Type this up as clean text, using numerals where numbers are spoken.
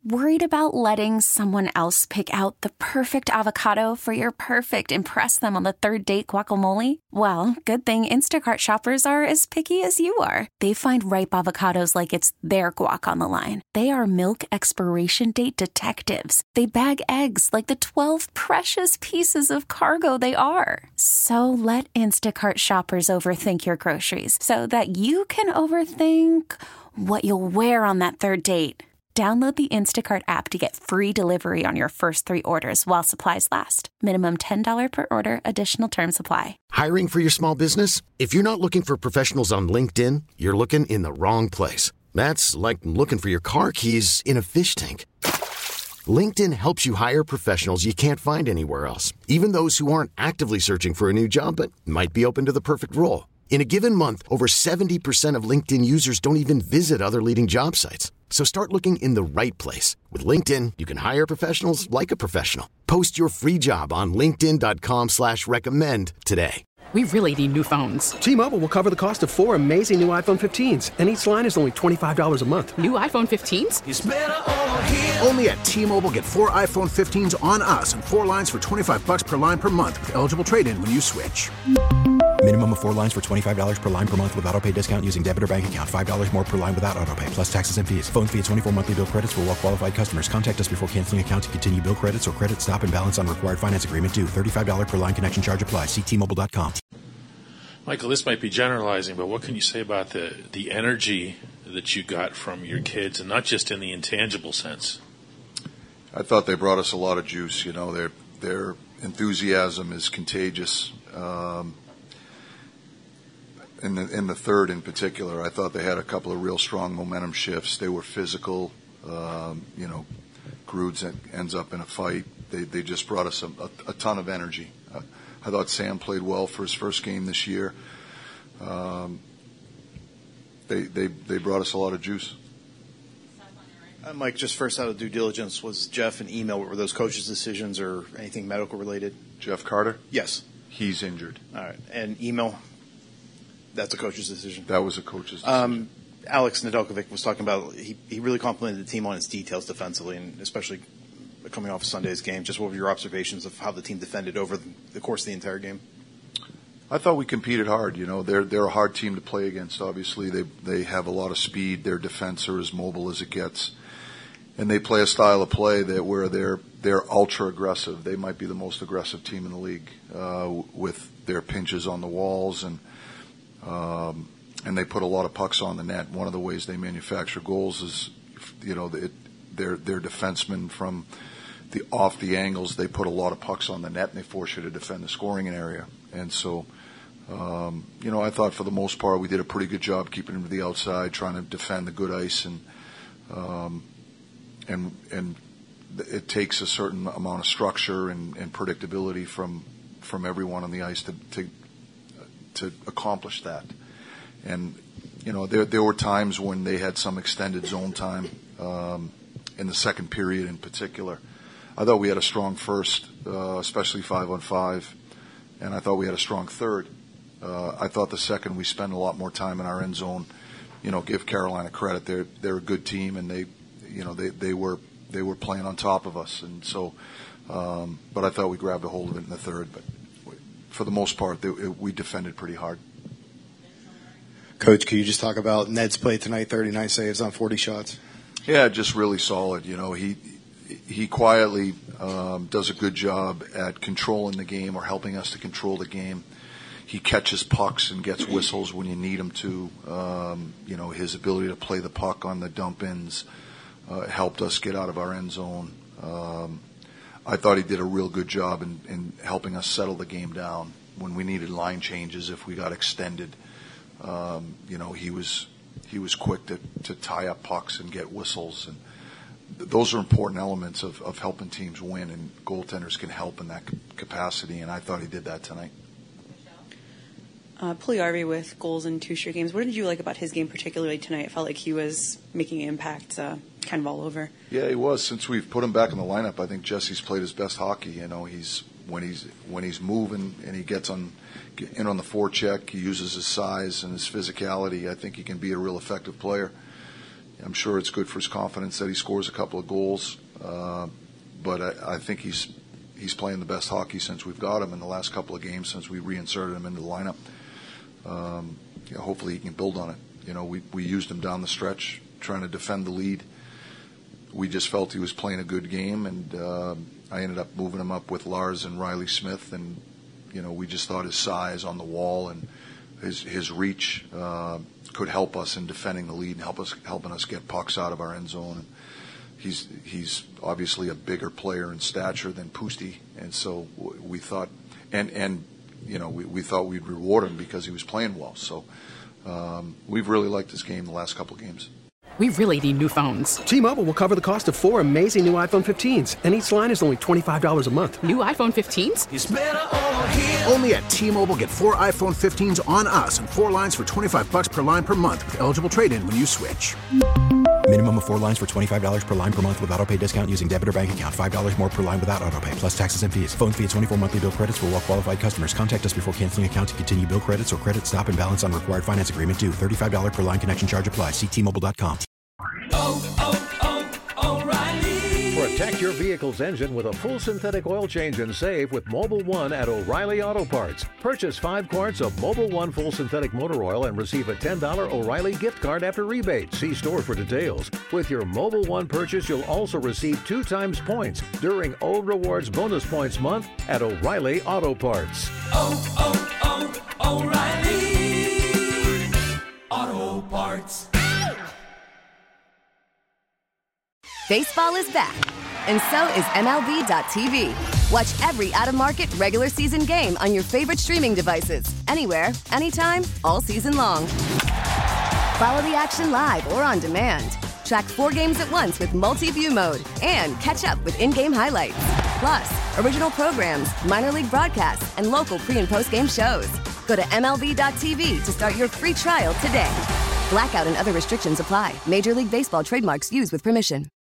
Worried about letting someone else pick out the perfect avocado for your perfect impress them on the third date guacamole? Well, good thing Instacart shoppers are as picky as you are. They find ripe avocados like it's their guac on the line. They are milk expiration date detectives. They bag eggs like the 12 precious pieces of cargo they are. So let Instacart shoppers overthink your groceries so that you can overthink what you'll wear on that third date. Download the Instacart app to get free delivery on your first 3 orders while supplies last. Minimum $10 per order. Additional terms apply. Hiring for your small business? If you're not looking for professionals on LinkedIn, you're looking in the wrong place. That's like looking for your car keys in a fish tank. LinkedIn helps you hire professionals you can't find anywhere else, even those who aren't actively searching for a new job but might be open to the perfect role. In a given month, over 70% of LinkedIn users don't even visit other leading job sites. So start looking in the right place. With LinkedIn, you can hire professionals like a professional. Post your free job on linkedin.com/recommend today. We really need new phones. T-Mobile will cover the cost of 4 amazing new iPhone 15s, and each line is only $25 a month. New iPhone 15s? It's better over here. Only at T-Mobile, get 4 iPhone 15s on us and 4 lines for $25 per line per month with eligible trade-in when you switch. Minimum of 4 lines for $25 per line per month with autopay discount using debit or bank account. $5 more per line without autopay, plus taxes and fees. Phone fee at 24 monthly bill credits for well-qualified customers. Contact us before canceling account to continue bill credits or credit stop and balance on required finance agreement due. $35 per line connection charge applies. See T-Mobile.com. Michael, this might be generalizing, but what can you say about the energy that you got from your kids, and not just in the intangible sense? I thought they brought us a lot of juice. You know, their enthusiasm is contagious. In the third in particular, I thought they had a couple of real strong momentum shifts. They were physical. Grudes ends up in a fight. They just brought us a ton of energy. I thought Sam played well for his first game this year. They brought us a lot of juice. Mike, just first out of due diligence, was Jeff an email? Were those coaches' decisions or anything medical related? Jeff Carter? Yes. He's injured. All right. And email? That's a coach's decision? That was a coach's decision. Alex Nedeljkovic was talking about he really complimented the team on its details defensively, and especially coming off of Sunday's game. Just what were your observations of how the team defended over the course of the entire game? I thought we competed hard. You know, they're a hard team to play against. Obviously, they have a lot of speed. Their defense are as mobile as it gets, and they play a style of play where they're ultra aggressive. They might be the most aggressive team in the league with their pinches on the walls, and they put a lot of pucks on the net. One of the ways they manufacture goals is, you know, their defensemen from off the angles, they put a lot of pucks on the net and they force you to defend the scoring area. And so, you know, I thought for the most part we did a pretty good job keeping them to the outside, trying to defend the good ice, and it takes a certain amount of structure and predictability from everyone on the ice to accomplish that. And, you know, there were times when they had some extended zone time in the second period in particular. I thought we had a strong first, especially 5-on-5, and I thought we had a strong third. I thought the second we spent a lot more time in our end zone. You know, give Carolina credit; they're a good team, and they were playing on top of us, and so. But I thought we grabbed a hold of it in the third. But for the most part, we defended pretty hard. Coach, can you just talk about Ned's play tonight? 39 saves on 40 shots. Yeah, just really solid. You know, he quietly does a good job at controlling the game or helping us to control the game. He catches pucks and gets whistles when you need him to. You know, his ability to play the puck on the dump-ins helped us get out of our end zone. I thought he did a real good job in helping us settle the game down when we needed line changes if we got extended. You know, he was quick to tie up pucks and get whistles, and those are important elements of helping teams win, and goaltenders can help in that capacity, and I thought he did that tonight. Puljujärvi with goals in 2 straight games. What did you like about his game particularly tonight? It felt like he was making an impact kind of all over. Yeah, he was. Since we've put him back in the lineup, I think Jesse's played his best hockey. You know, when he's moving and he gets in on the forecheck, he uses his size and his physicality. I think he can be a real effective player. I'm sure it's good for his confidence that he scores a couple of goals. But I think he's playing the best hockey since we've got him in the last couple of games since we reinserted him into the lineup. Hopefully he can build on it. We used him down the stretch trying to defend the lead. We just felt he was playing a good game, and I ended up moving him up with Lars and Riley Smith, and we just thought his size on the wall and his reach could help us in defending the lead and helping us get pucks out of our end zone. And he's obviously a bigger player in stature than Pusty, and so we thought, we thought we'd reward him because he was playing well. So we've really liked this game the last couple of games. We really need new phones. T-Mobile will cover the cost of 4 amazing new iPhone 15s, and each line is only $25 a month. New iPhone 15s? It's better over here. Only at T-Mobile, get 4 iPhone 15s on us and 4 lines for $25 per line per month with eligible trade-in when you switch. Minimum of 4 lines for $25 per line per month with autopay discount using debit or bank account. $5 more per line without autopay, plus taxes and fees. Phone fee at 24 monthly bill credits for well-qualified customers. Contact us before canceling account to continue bill credits or credit stop and balance on required finance agreement due. $35 per line connection charge applies. See T-Mobile.com. O'Reilly. Protect your vehicle's engine with a full synthetic oil change and save with Mobil 1 at O'Reilly Auto Parts. Purchase 5 quarts of Mobil 1 full synthetic motor oil and receive a $10 O'Reilly gift card after rebate. See store for details. With your Mobil 1 purchase, you'll also receive 2 times points during O Rewards Bonus Points Month at O'Reilly Auto Parts. O'Reilly Auto Parts. Baseball is back, and so is MLB.tv. Watch every out-of-market, regular season game on your favorite streaming devices, anywhere, anytime, all season long. Follow the action live or on demand. Track 4 games at once with multi-view mode and catch up with in-game highlights. Plus, original programs, minor league broadcasts, and local pre- and post-game shows. Go to MLB.tv to start your free trial today. Blackout and other restrictions apply. Major League Baseball trademarks used with permission.